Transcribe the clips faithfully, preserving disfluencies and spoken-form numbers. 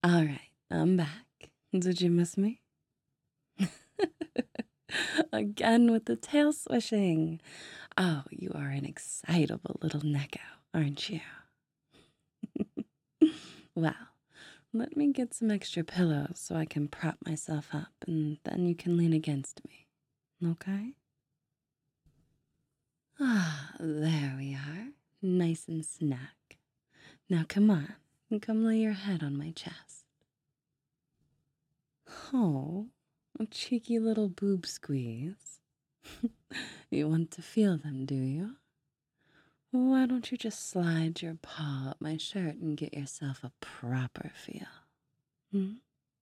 All right, I'm back. Did you miss me? Again with the tail swishing. Oh, you are an excitable little Neko, aren't you? Well, let me get some extra pillows so I can prop myself up and then you can lean against me. Okay? Ah, there we are. Nice and snug. Now come on, come lay your head on my chest. Oh, a cheeky little boob squeeze. You want to feel them, do you? Why don't you just slide your paw up my shirt and get yourself a proper feel? Hmm?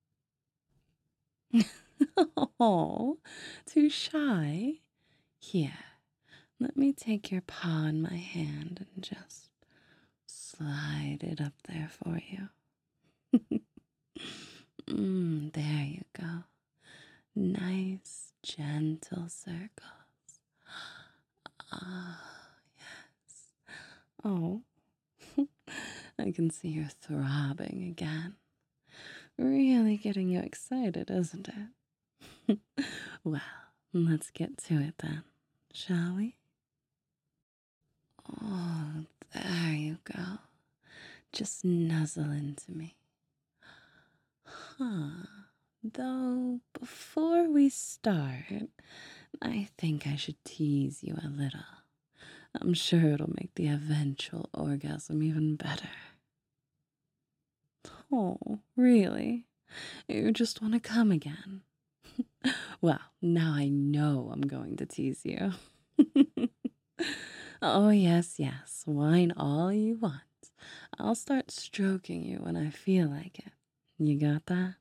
Oh, too shy? Here, let me take your paw in my hand and just slide it up there for you. Mm, there you go. Nice, gentle circles. Ah, yes. Oh, I can see you're throbbing again. Really getting you excited, isn't it? Well, let's get to it then, shall we? Oh, there you go. Just nuzzle into me. Huh. Though, before we start, I think I should tease you a little. I'm sure it'll make the eventual orgasm even better. Oh, really? You just want to come again? Well, now I know I'm going to tease you. Oh, yes, yes. Whine all you want. I'll start stroking you when I feel like it. You got that?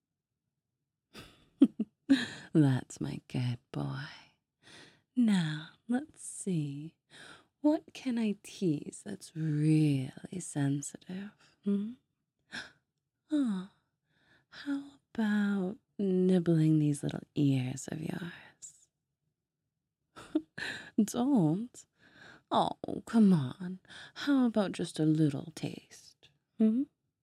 That's my good boy. Now, let's see. What can I tease that's really sensitive? Hmm? Oh, how about nibbling these little ears of yours? Don't. Oh, come on. How about just a little taste? Hmm?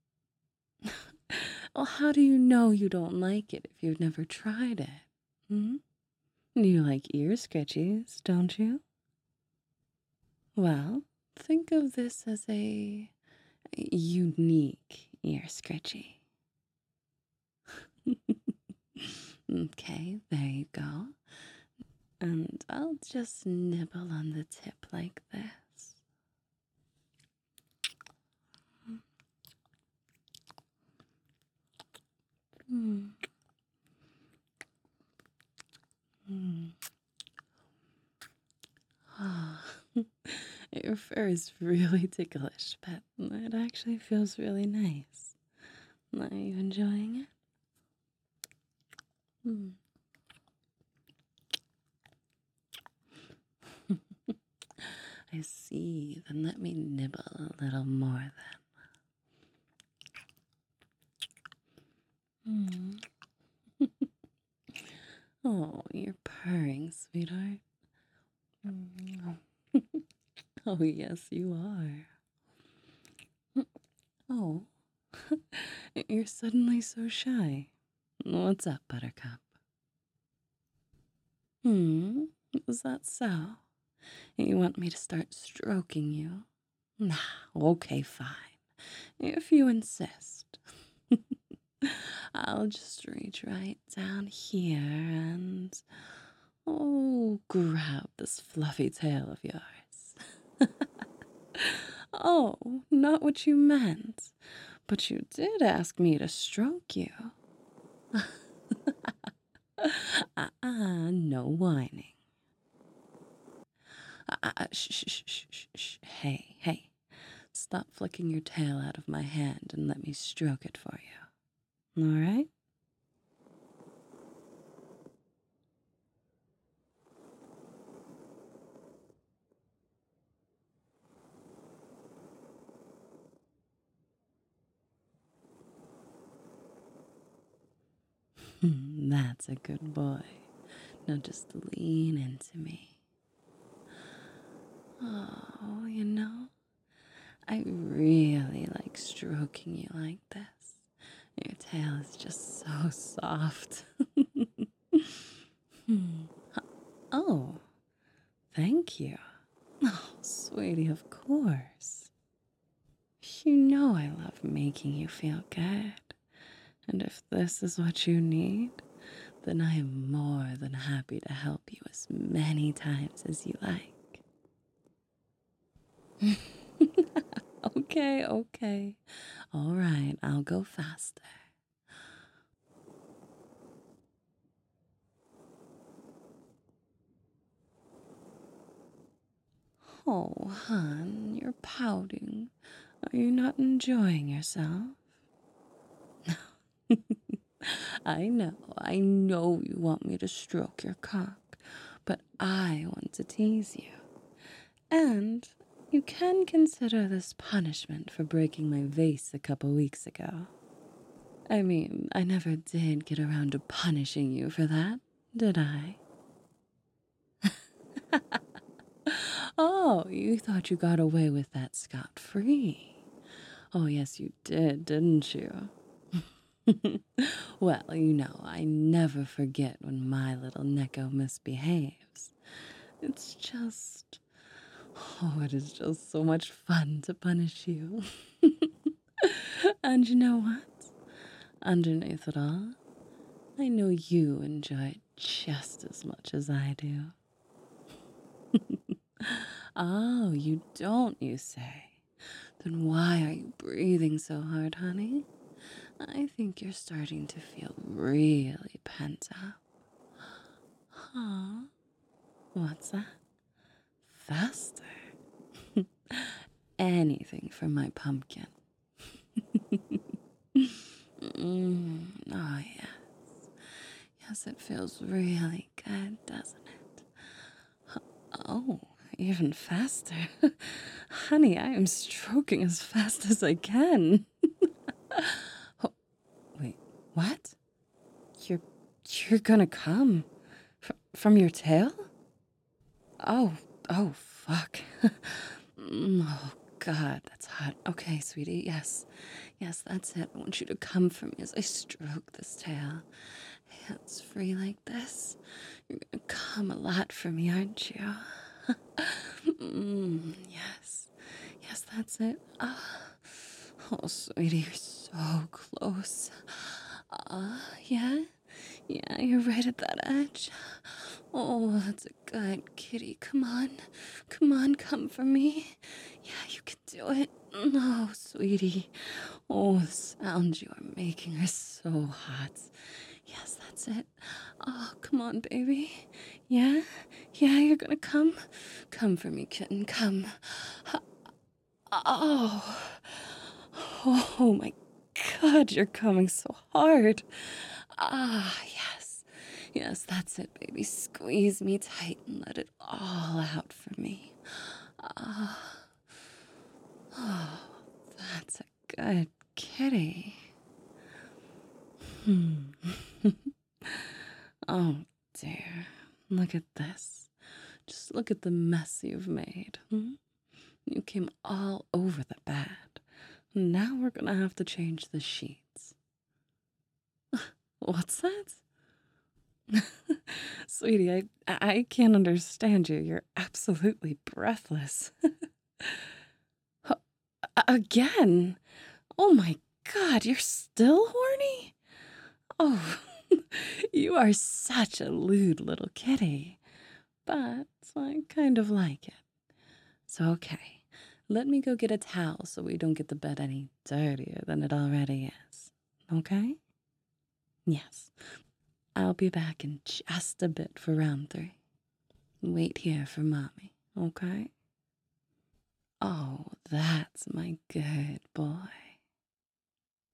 Well, how do you know you don't like it if you've never tried it? Hmm? You like ear scratchies, don't you? Well, think of this as a unique ear scratchy. Okay, there you go. And I'll just nibble on the tip like this. Mm. Mm. Ah, your fur is really ticklish, but it actually feels really nice. Are you enjoying it? Mm. I see. Then let me nibble a little more then. Mm. Oh, you're purring, sweetheart. Mm. Oh, yes, you are. Oh, you're suddenly so shy. What's up, Buttercup? Hmm, is that so? You want me to start stroking you? Nah, okay, fine. If you insist. I'll just reach right down here and, oh, grab this fluffy tail of yours. Oh, not what you meant. But you did ask me to stroke you. Uh-uh, no whining. Uh, uh, shh, shh, shh, shh, shh, shh. Hey, hey. Stop flicking your tail out of my hand and let me stroke it for you. All right? That's a good boy. Now just lean into me. Oh, you know, I really like stroking you like this. Your tail is just so soft. Hmm. Oh, thank you. Oh, sweetie, of course. You know I love making you feel good. And if this is what you need, then I am more than happy to help you as many times as you like. Okay, okay. All right, I'll go faster. Oh, hon, you're pouting. Are you not enjoying yourself? I know, I know you want me to stroke your cock, but I want to tease you. And you can consider this punishment for breaking my vase a couple weeks ago. I mean, I never did get around to punishing you for that, did I? Oh, you thought you got away with that scot-free. Oh, yes, you did, didn't you? Well, you know, I never forget when my little Neko misbehaves. It's just... Oh, it is just so much fun to punish you. And you know what? Underneath it all, I know you enjoy it just as much as I do. Oh, you don't, you say? Then why are you breathing so hard, honey? I think you're starting to feel really pent up. Huh? What's that? Faster? Anything for my pumpkin. Mm, oh, yes. Yes, it feels really good, doesn't it? Oh, even faster. Honey, I am stroking as fast as I can. Oh, wait, what? You're you're gonna come F- from your tail? Oh, oh, fuck. Mm, oh, God, that's hot. Okay, sweetie, yes. Yes, that's it. I want you to come for me as I stroke this tail. Hands free like this. You're gonna come a lot for me, aren't you? Mm, yes. Yes, that's it. Ah. Oh, sweetie, you're so close. Uh, yeah? Yeah, you're right at that edge. Oh, that's a good kitty. Come on. Come on, come for me. Yeah, you can do it. No, sweetie. Oh, the sounds you are making are so hot. Yes, that's it. Oh, come on, baby. Yeah? Yeah, you're gonna come? Come for me, kitten. Come. Oh. Oh my God, you're coming so hard. Ah, yes. Yes, that's it, baby. Squeeze me tight and let it all out for me. Ah. Oh, that's a good kitty. Hmm. Oh, dear. Look at this. Just look at the mess you've made. Hmm? You came all over the bed. Now we're gonna have to change the sheets. What's that? Sweetie, I I can't understand you. You're absolutely breathless. Huh, a- Again? Oh my God, you're still horny? Oh, you are such a lewd little kitty. But I kind of like it. So, okay, let me go get a towel so we don't get the bed any dirtier than it already is. Okay? Yes. I'll be back in just a bit for round three. Wait here for mommy, okay? Oh, that's my good boy.